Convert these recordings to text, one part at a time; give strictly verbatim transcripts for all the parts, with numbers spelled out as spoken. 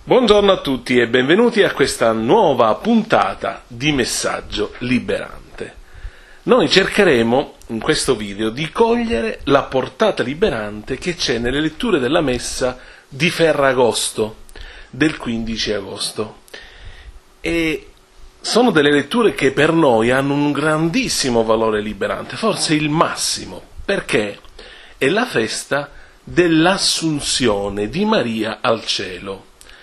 Buongiorno a tutti e benvenuti a questa nuova puntata di Messaggio Liberante. Noi cercheremo in questo video di cogliere la portata liberante che c'è nelle letture della Messa di Ferragosto, del quindici agosto. E sono delle letture che per noi hanno un grandissimo valore liberante, forse il massimo, perché è la festa dell'assunzione di Maria al cielo.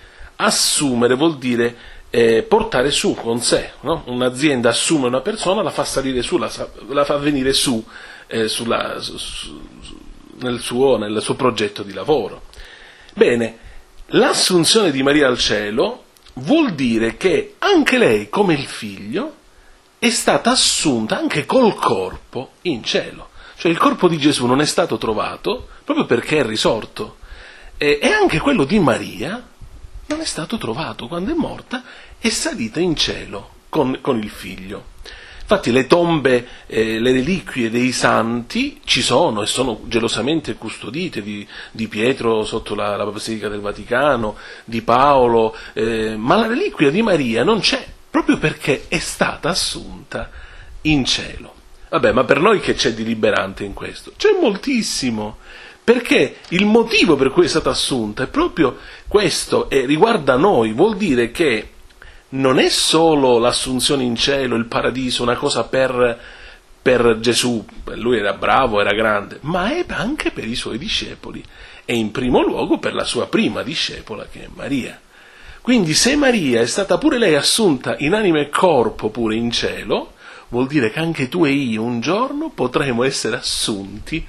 Assumere vuol dire eh, portare su con sé, no? Un'azienda assume una persona, la fa salire su, la, la fa venire su, eh, sulla, su, su nel, suo, nel suo progetto di lavoro. Bene, l'assunzione di Maria al cielo vuol dire che anche lei, come il figlio, è stata assunta anche col corpo in cielo. Cioè il corpo di Gesù non è stato trovato proprio perché è risorto, e, e anche quello di Maria non è stato trovato. Quando è morta è salita in cielo con, con il figlio. Infatti le tombe, eh, le reliquie dei santi ci sono e sono gelosamente custodite, di, di Pietro sotto la, la Basilica del Vaticano, di Paolo, eh, ma la reliquia di Maria non c'è, proprio perché è stata assunta in cielo. Vabbè, ma per noi che c'è di liberante in questo? C'è moltissimo. Perché il motivo per cui è stata assunta è proprio questo, e riguarda noi, vuol dire che non è solo l'assunzione in cielo, il paradiso, una cosa per, per Gesù, lui era bravo, era grande, ma è anche per i suoi discepoli, e in primo luogo per la sua prima discepola che è Maria. Quindi se Maria è stata pure lei assunta in anima e corpo pure in cielo, vuol dire che anche tu e io un giorno potremo essere assunti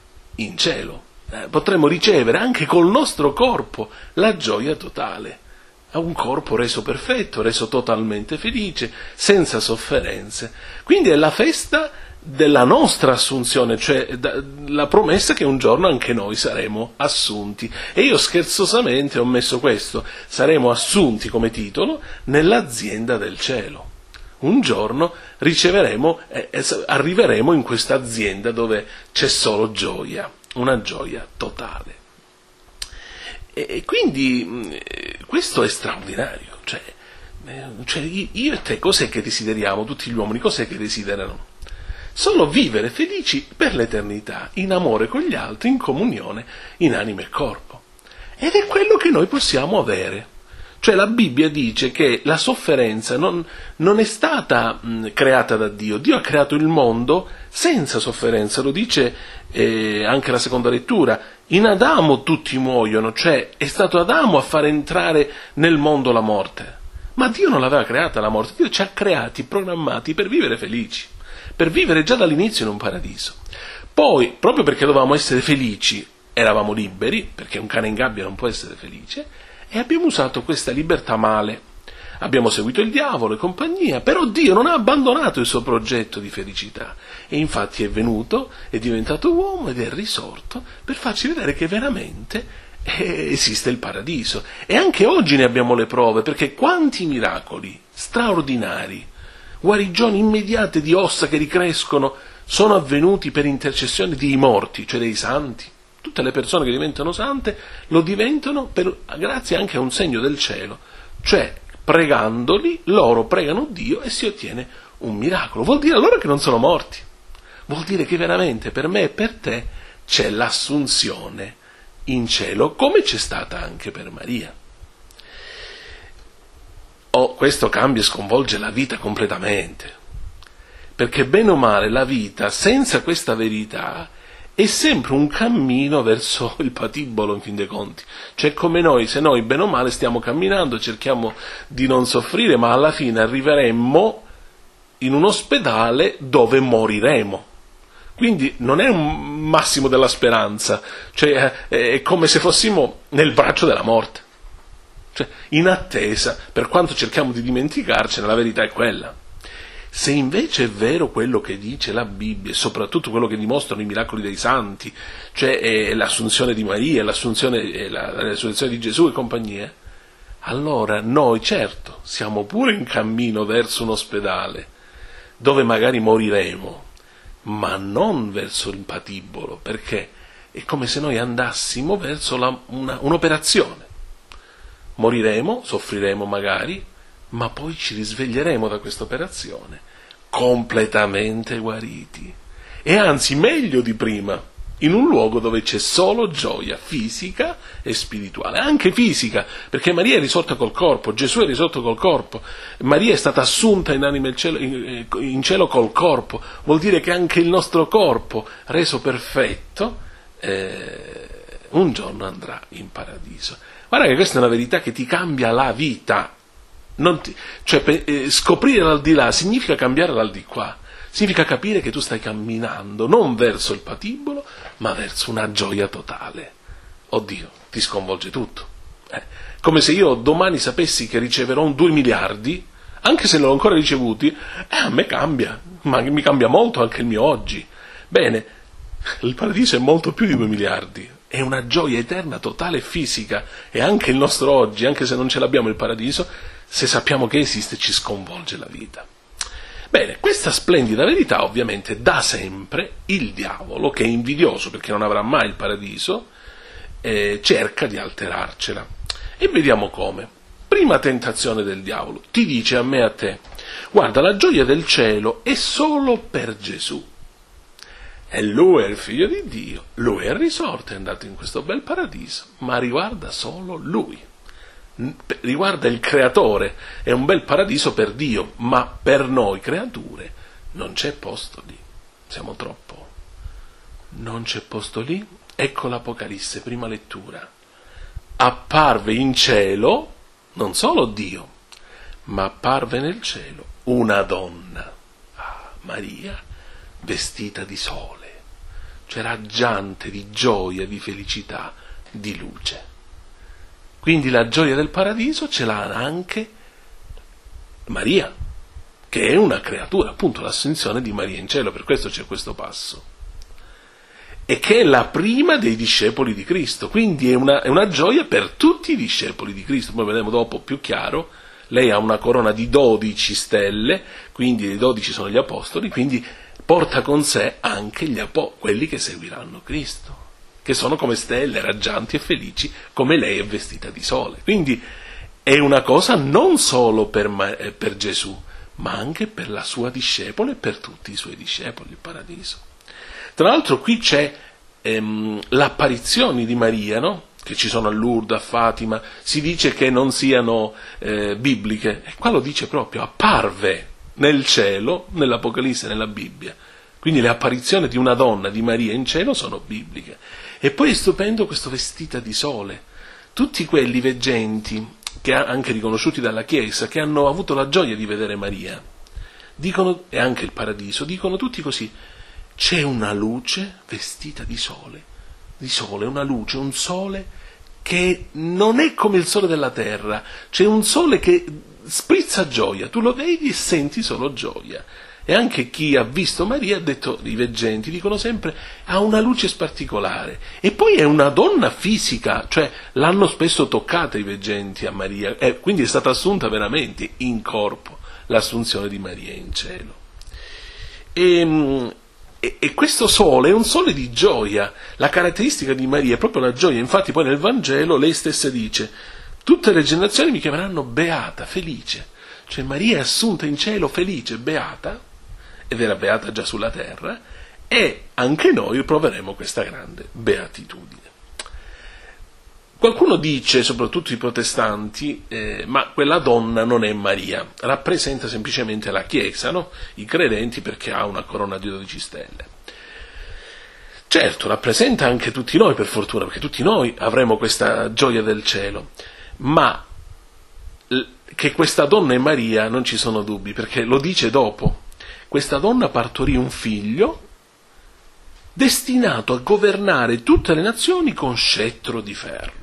in cielo. Eh, potremo ricevere anche col nostro corpo la gioia totale, un corpo reso perfetto, reso totalmente felice, senza sofferenze. Quindi è la festa della nostra assunzione, cioè la promessa che un giorno anche noi saremo assunti. E io scherzosamente ho messo questo: saremo assunti come titolo nell'azienda del cielo. Un giorno riceveremo, eh, arriveremo in questa azienda dove c'è solo gioia, una gioia totale. E, e quindi eh, questo è straordinario. Cioè, eh, cioè io e te cos'è che desideriamo? Tutti gli uomini cos'è che desiderano? Solo vivere felici per l'eternità, in amore con gli altri, in comunione, in anima e corpo. Ed è quello che noi possiamo avere. Cioè la Bibbia dice che la sofferenza non, non è stata mh, creata da Dio. Dio ha creato il mondo senza sofferenza, lo dice eh, anche la seconda lettura. In Adamo tutti muoiono, cioè è stato Adamo a far entrare nel mondo la morte. Ma Dio non l'aveva creata la morte, Dio ci ha creati, programmati per vivere felici, per vivere già dall'inizio in un paradiso. Poi, proprio perché dovevamo essere felici, eravamo liberi, perché un cane in gabbia non può essere felice, e abbiamo usato questa libertà male. Abbiamo seguito il diavolo e compagnia, però Dio non ha abbandonato il suo progetto di felicità. E infatti è venuto, è diventato uomo ed è risorto per farci vedere che veramente eh, esiste il paradiso. E anche oggi ne abbiamo le prove, perché quanti miracoli straordinari, guarigioni immediate di ossa che ricrescono, sono avvenuti per intercessione dei morti, cioè dei santi. Tutte le persone che diventano sante lo diventano per, grazie anche a un segno del cielo, cioè pregandoli loro pregano Dio e si ottiene un miracolo. Vuol dire allora che non sono morti, vuol dire che veramente per me e per te c'è l'assunzione in cielo, come c'è stata anche per Maria. Oh, questo cambia e sconvolge la vita completamente, perché bene o male la vita senza questa verità è sempre un cammino verso il patibolo, in fin dei conti. Cioè come noi, se noi bene o male stiamo camminando, cerchiamo di non soffrire, ma alla fine arriveremmo in un ospedale dove moriremo. Quindi non è un massimo della speranza, cioè è come se fossimo nel braccio della morte, cioè in attesa, per quanto cerchiamo di dimenticarcene, la verità è quella. Se invece è vero quello che dice la Bibbia, e soprattutto quello che dimostrano i miracoli dei santi, cioè è l'assunzione di Maria, l'assunzione e la, la resurrezione di Gesù e compagnia, allora noi certo siamo pure in cammino verso un ospedale dove magari moriremo, ma non verso il patibolo, perché è come se noi andassimo verso la, una, un'operazione. moriremo, soffriremo magari, ma poi ci risveglieremo da questa operazione completamente guariti, e anzi meglio di prima, in un luogo dove c'è solo gioia fisica e spirituale, anche fisica, perché Maria è risorta col corpo, Gesù è risorto col corpo, Maria è stata assunta in anima in cielo, in, in cielo col corpo, vuol dire che anche il nostro corpo, reso perfetto, eh, un giorno andrà in paradiso. Guarda che questa è una verità che ti cambia la vita. Non ti, cioè, eh, scoprire l'aldilà significa cambiare l'aldilà, significa capire che tu stai camminando non verso il patibolo, ma verso una gioia totale. Oddio, ti sconvolge tutto. Eh, come se io domani sapessi che riceverò un due miliardi, anche se non l'ho ancora ricevuti, eh, a me cambia, ma mi cambia molto anche il mio oggi. Bene, il paradiso è molto più di due miliardi. È una gioia eterna, totale e fisica, e anche il nostro oggi, anche se non ce l'abbiamo il paradiso, se sappiamo che esiste, ci sconvolge la vita. Bene, questa splendida verità ovviamente da sempre il diavolo, che è invidioso perché non avrà mai il paradiso, eh, cerca di alterarcela. E vediamo come. Prima tentazione del diavolo, ti dice a me e a te: guarda, la gioia del cielo è solo per Gesù. E lui è il figlio di Dio, lui è risorto, è andato in questo bel paradiso, ma riguarda solo lui. Riguarda il creatore, è un bel paradiso per Dio, ma per noi creature non c'è posto lì, siamo troppo, non c'è posto lì. Ecco l'Apocalisse, prima lettura: apparve in cielo non solo Dio, ma apparve nel cielo una donna, ah, Maria, vestita di sole, cioè raggiante di gioia, di felicità, di luce. Quindi la gioia del paradiso ce l'ha anche Maria, che è una creatura, appunto l'ascensione di Maria in cielo, per questo c'è questo passo, e che è la prima dei discepoli di Cristo, quindi è una, è una gioia per tutti i discepoli di Cristo. Poi vedremo dopo più chiaro, lei ha una corona di dodici stelle, quindi i dodici sono gli apostoli, quindi porta con sé anche gli apo- quelli che seguiranno Cristo, che sono come stelle raggianti e felici, come lei è vestita di sole. Quindi è una cosa non solo per, per Gesù, ma anche per la sua discepola e per tutti i suoi discepoli, il paradiso. Tra l'altro qui c'è ehm, l'apparizione di Maria, no? Che ci sono a Lourdes, a Fatima, si dice che non siano eh, bibliche, e qua lo dice proprio: apparve nel cielo, nell'Apocalisse, nella Bibbia. Quindi le apparizioni di una donna, di Maria in cielo, sono bibliche. E poi è stupendo questo vestita di sole. Tutti quelli veggenti, che anche riconosciuti dalla Chiesa, che hanno avuto la gioia di vedere Maria, dicono, e anche il paradiso, dicono tutti così: c'è una luce vestita di sole, di sole, una luce, un sole che non è come il sole della terra, c'è un sole che sprizza gioia, tu lo vedi e senti solo gioia. E anche chi ha visto Maria ha detto, i veggenti dicono sempre, ha una luce particolare. E poi è una donna fisica, cioè l'hanno spesso toccata i veggenti a Maria, e quindi è stata assunta veramente in corpo, l'assunzione di Maria in cielo. E, e, e questo sole è un sole di gioia. La caratteristica di Maria è proprio la gioia. Infatti poi nel Vangelo lei stessa dice: tutte le generazioni mi chiameranno beata, felice. Cioè Maria è assunta in cielo felice, beata, ed era beata già sulla terra, e anche noi proveremo questa grande beatitudine. Qualcuno dice, soprattutto i protestanti, eh, ma quella donna non è Maria, rappresenta semplicemente la Chiesa, no? I credenti, perché ha una corona di dodici stelle. Certo, rappresenta anche tutti noi, per fortuna, perché tutti noi avremo questa gioia del cielo, ma che questa donna è Maria non ci sono dubbi, perché lo dice dopo: questa donna partorì un figlio destinato a governare tutte le nazioni con scettro di ferro.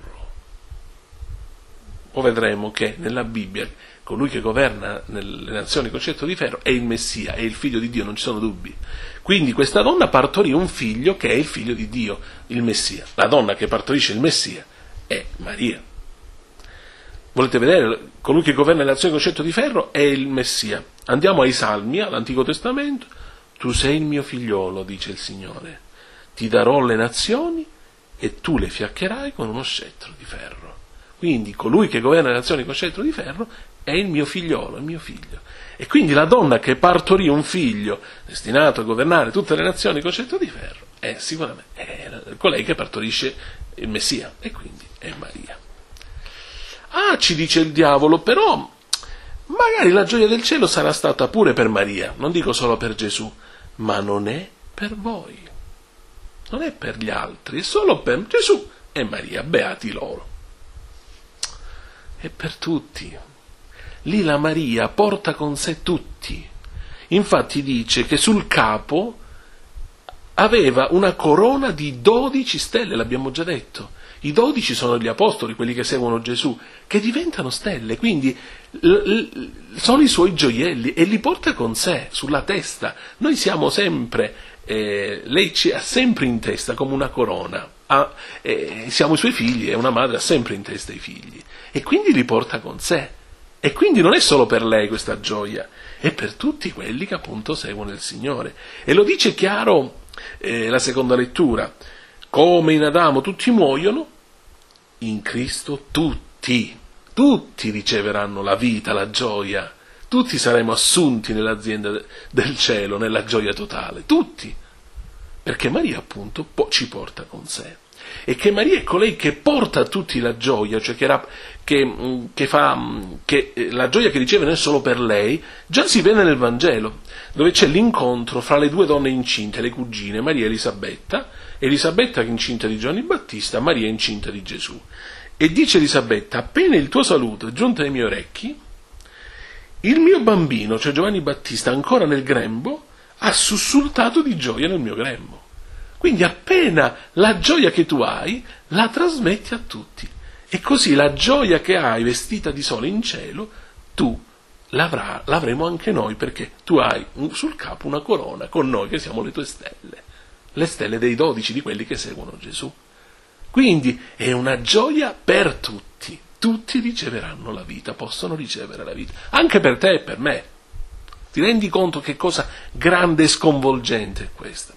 Poi vedremo che nella Bibbia colui che governa nelle nazioni con scettro di ferro è il Messia, è il figlio di Dio, non ci sono dubbi. Quindi questa donna partorì un figlio che è il figlio di Dio, il Messia. La donna che partorisce il Messia è Maria. Volete vedere? Colui che governa le nazioni con scettro di ferro è il Messia. Andiamo ai Salmi, all'Antico Testamento. Tu sei il mio figliolo, dice il Signore. Ti darò le nazioni e tu le fiaccherai con uno scettro di ferro. Quindi colui che governa le nazioni con scettro di ferro è il mio figliolo, il mio figlio. E quindi la donna che partorì un figlio destinato a governare tutte le nazioni con scettro di ferro è sicuramente è colei che partorisce il Messia, e quindi è Maria. Ah, ci dice il diavolo, però magari la gioia del cielo sarà stata pure per Maria, non dico solo per Gesù, ma non è per voi, non è per gli altri, è solo per Gesù e Maria, beati loro. È per tutti. Lì la Maria porta con sé tutti. Infatti dice che sul capo aveva una corona di dodici stelle, l'abbiamo già detto. I dodici sono gli apostoli, quelli che seguono Gesù, che diventano stelle, quindi l- l- sono i suoi gioielli e li porta con sé, sulla testa. Noi siamo sempre, eh, lei ci ha sempre in testa come una corona, ha, eh, siamo i suoi figli e una madre ha sempre in testa i figli, e quindi li porta con sé. E quindi non è solo per lei questa gioia, è per tutti quelli che appunto seguono il Signore. E lo dice chiaro eh, la seconda lettura: come in Adamo tutti muoiono, in Cristo tutti, tutti riceveranno la vita, la gioia, tutti saremo assunti nell'azienda del cielo, nella gioia totale, tutti, perché Maria appunto ci porta con sé. E che Maria è colei che porta a tutti la gioia, cioè che, era, che, che fa che la gioia che riceve non è solo per lei, già si vede nel Vangelo, dove c'è l'incontro fra le due donne incinte, le cugine, Maria e Elisabetta, Elisabetta che è incinta di Giovanni Battista, Maria è incinta di Gesù. E dice Elisabetta: appena il tuo saluto è giunto ai miei orecchi, il mio bambino, cioè Giovanni Battista, ancora nel grembo, ha sussultato di gioia nel mio grembo. Quindi appena la gioia che tu hai, la trasmetti a tutti. E così la gioia che hai vestita di sole in cielo, tu l'avrà, l'avremo anche noi, perché tu hai sul capo una corona con noi che siamo le tue stelle, le stelle dei dodici, di quelli che seguono Gesù. Quindi è una gioia per tutti, tutti riceveranno la vita, possono ricevere la vita, anche per te e per me. Ti rendi conto che cosa grande e sconvolgente è questa?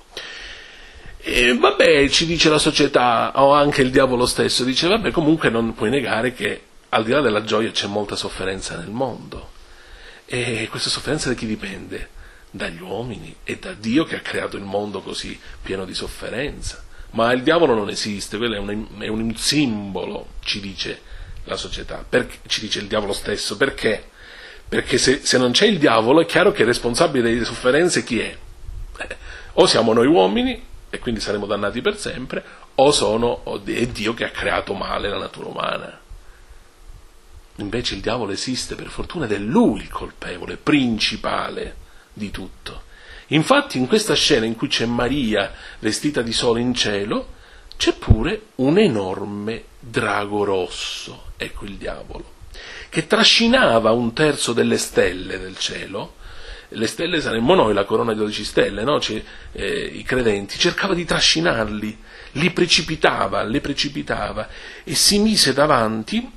E vabbè, ci dice la società, o anche il diavolo stesso, dice vabbè, comunque non puoi negare che al di là della gioia c'è molta sofferenza nel mondo. E questa sofferenza da chi dipende? Dagli uomini e da Dio che ha creato il mondo così pieno di sofferenza. Ma il diavolo non esiste, quello è un, è un simbolo, ci dice la società, perché, ci dice il diavolo stesso. Perché? Perché se, se non c'è il diavolo è chiaro che il responsabile delle sofferenze chi è? Eh, o siamo noi uomini, e quindi saremo dannati per sempre, o sono o è Dio che ha creato male la natura umana. Invece il diavolo esiste, per fortuna, ed è lui il colpevole principale di tutto. Infatti in questa scena in cui c'è Maria vestita di sole in cielo, c'è pure un enorme drago rosso, ecco il diavolo, che trascinava un terzo delle stelle del cielo. Le stelle saremmo noi, la corona di dodici stelle, no? Cioè, eh, i credenti, cercava di trascinarli, li precipitava, le precipitava, e si mise davanti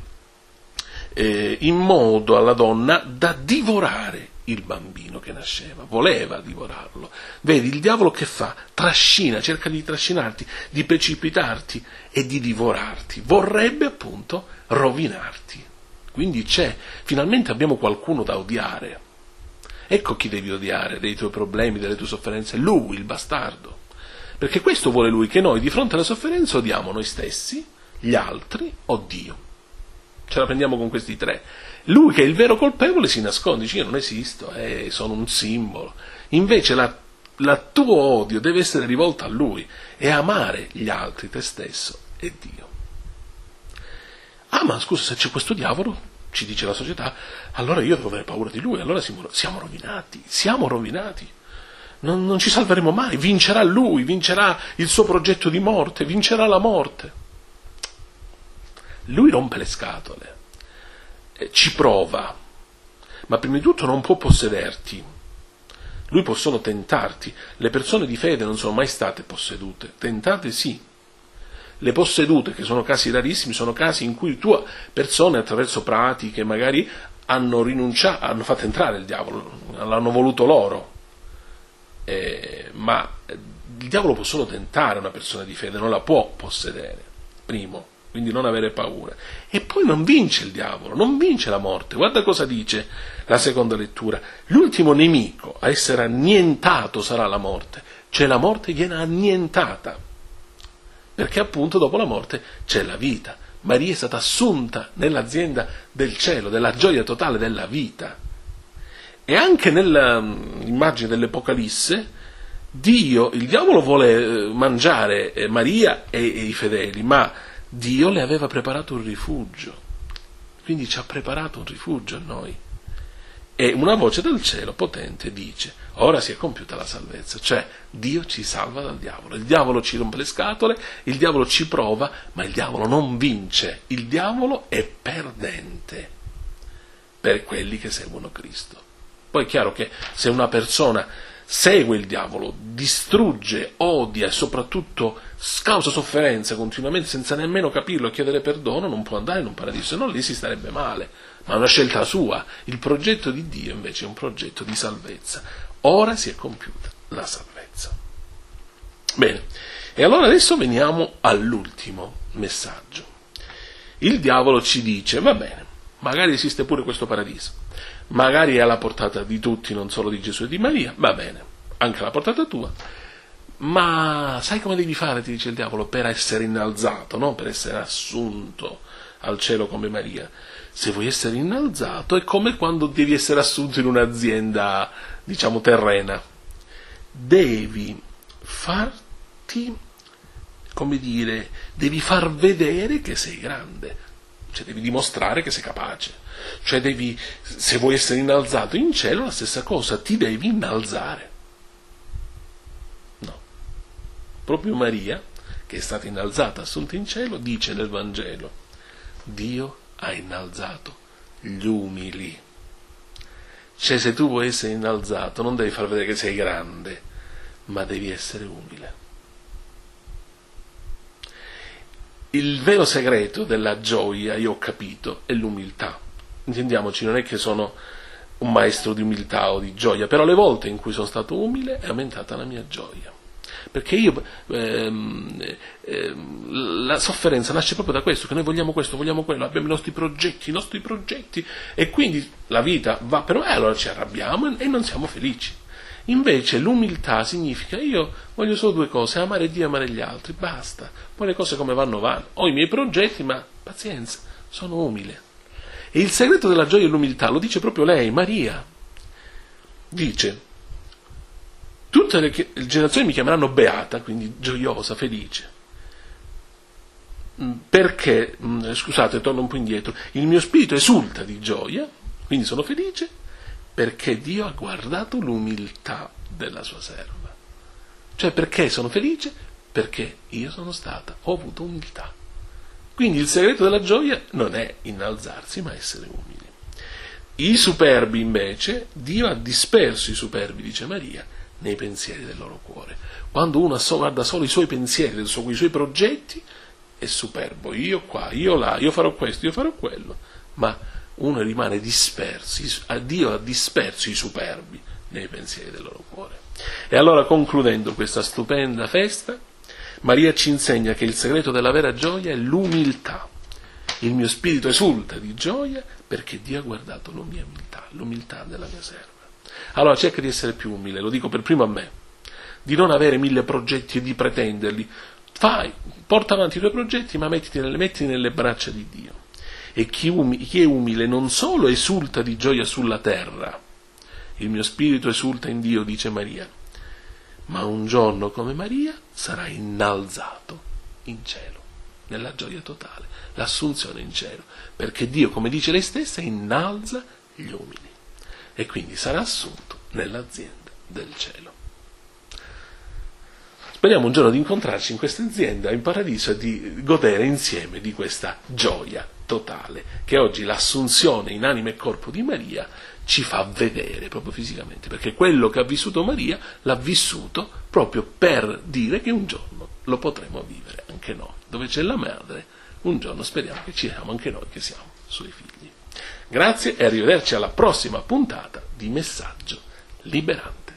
eh, in modo alla donna da divorare il bambino che nasceva, voleva divorarlo. Vedi, il diavolo che fa? Trascina, cerca di trascinarti, di precipitarti e di divorarti, vorrebbe appunto rovinarti. Quindi c'è, finalmente abbiamo qualcuno da odiare. Ecco chi devi odiare dei tuoi problemi, delle tue sofferenze, lui, il bastardo. Perché questo vuole lui, che noi di fronte alla sofferenza odiamo noi stessi, gli altri o Dio. Ce la prendiamo con questi tre. Lui che è il vero colpevole si nasconde, dice io non esisto, eh, sono un simbolo. Invece la, la tuo odio deve essere rivolto a lui e amare gli altri, te stesso e Dio. Ah, ma scusa, se c'è questo diavolo, ci dice la società, allora io devo avere paura di lui, allora siamo, siamo rovinati, siamo rovinati, non, non ci salveremo mai, vincerà lui, vincerà il suo progetto di morte, vincerà la morte. Lui rompe le scatole, eh, ci prova, ma prima di tutto non può possederti, lui può solo tentarti. Le persone di fede non sono mai state possedute, tentate sì. Le possedute, che sono casi rarissimi, sono casi in cui tu, persone attraverso pratiche magari hanno rinunciato, hanno fatto entrare il diavolo, l'hanno voluto loro, eh, ma il diavolo può solo tentare una persona di fede, non la può possedere, primo. quindi non avere paura. E poi non vince il diavolo, non vince la morte. Guarda cosa dice la seconda lettura: l'ultimo nemico a essere annientato sarà la morte, cioè la morte viene annientata, perché appunto dopo la morte c'è la vita. Maria è stata assunta nell'azienda del cielo, della gioia totale della vita. E anche nell'immagine dell'Apocalisse, Dio, il diavolo vuole mangiare Maria e, e i fedeli, ma Dio le aveva preparato un rifugio, quindi ci ha preparato un rifugio a noi. E una voce dal cielo potente dice: ora si è compiuta la salvezza, cioè Dio ci salva dal diavolo. Il diavolo ci rompe le scatole, il diavolo ci prova, ma il diavolo non vince. Il diavolo è perdente per quelli che seguono Cristo. Poi è chiaro che se una persona segue il diavolo, distrugge, odia e soprattutto causa sofferenza continuamente senza nemmeno capirlo e chiedere perdono, non può andare in un paradiso, se no lì si starebbe male, ma è una scelta sua. Il progetto di Dio invece è un progetto di salvezza. Ora si è compiuta la salvezza. Bene, e allora adesso veniamo all'ultimo messaggio. Il diavolo ci dice: va bene, magari esiste pure questo paradiso, magari è alla portata di tutti, non solo di Gesù e di Maria, va bene, anche alla portata tua, ma sai come devi fare, ti dice il diavolo, per essere innalzato, no? Per essere assunto al cielo come Maria. Se vuoi essere innalzato è come quando devi essere assunto in un'azienda, diciamo, terrena. Devi farti, come dire, devi far vedere che sei grande, cioè devi dimostrare che sei capace. Cioè devi, se vuoi essere innalzato in cielo, la stessa cosa, ti devi innalzare. No. Proprio Maria, che è stata innalzata, assunta in cielo, dice nel Vangelo: Dio ha innalzato gli umili. Cioè se tu vuoi essere innalzato non devi far vedere che sei grande, ma devi essere umile. Il vero segreto della gioia, io ho capito, è l'umiltà. Intendiamoci, non è che sono un maestro di umiltà o di gioia, però le volte in cui sono stato umile è aumentata la mia gioia. Perché io, ehm, ehm, la sofferenza nasce proprio da questo, che noi vogliamo questo, vogliamo quello, abbiamo i nostri progetti, i nostri progetti, e quindi la vita va per noi, allora ci arrabbiamo e non siamo felici. Invece l'umiltà significa: io voglio solo due cose, amare Dio e amare gli altri, basta, poi le cose come vanno vanno, ho i miei progetti, ma pazienza, sono umile. E il segreto della gioia e l'umiltà lo dice proprio lei, Maria. Dice: tutte le generazioni mi chiameranno beata, quindi gioiosa, felice. Perché, scusate, torno un po' indietro, il mio spirito esulta di gioia, quindi sono felice, perché Dio ha guardato l'umiltà della sua serva. Cioè, perché sono felice? Perché io sono stata, ho avuto umiltà. Quindi il segreto della gioia non è innalzarsi, ma essere umili. I superbi invece, Dio ha disperso i superbi, dice Maria, nei pensieri del loro cuore. Quando uno guarda solo i suoi pensieri, i suoi progetti, è superbo, io qua, io là, io farò questo, io farò quello, ma uno rimane disperso. Dio ha disperso i superbi nei pensieri del loro cuore. E allora, concludendo questa stupenda festa, Maria ci insegna che il segreto della vera gioia è l'umiltà. Il mio spirito esulta di gioia perché Dio ha guardato la mia umiltà, l'umiltà della mia serva. Allora cerca di essere più umile, lo dico per primo a me, di non avere mille progetti e di pretenderli. Fai, porta avanti i tuoi progetti, ma mettiti nelle, mettiti nelle braccia di Dio. E chi, umi, chi è umile non solo esulta di gioia sulla terra, il mio spirito esulta in Dio, dice Maria, ma un giorno come Maria sarà innalzato in cielo, nella gioia totale, l'assunzione in cielo, perché Dio, come dice lei stessa, innalza gli umili e quindi sarà assunto nell'azienda del cielo. Speriamo un giorno di incontrarci in questa azienda, in paradiso, e di godere insieme di questa gioia totale che oggi l'assunzione in anima e corpo di Maria ci fa vedere proprio fisicamente, perché quello che ha vissuto Maria l'ha vissuto proprio per dire che un giorno lo potremo vivere anche noi. Dove c'è la madre, un giorno speriamo che ci siamo anche noi, che siamo suoi figli. Grazie e arrivederci alla prossima puntata di Messaggio Liberante.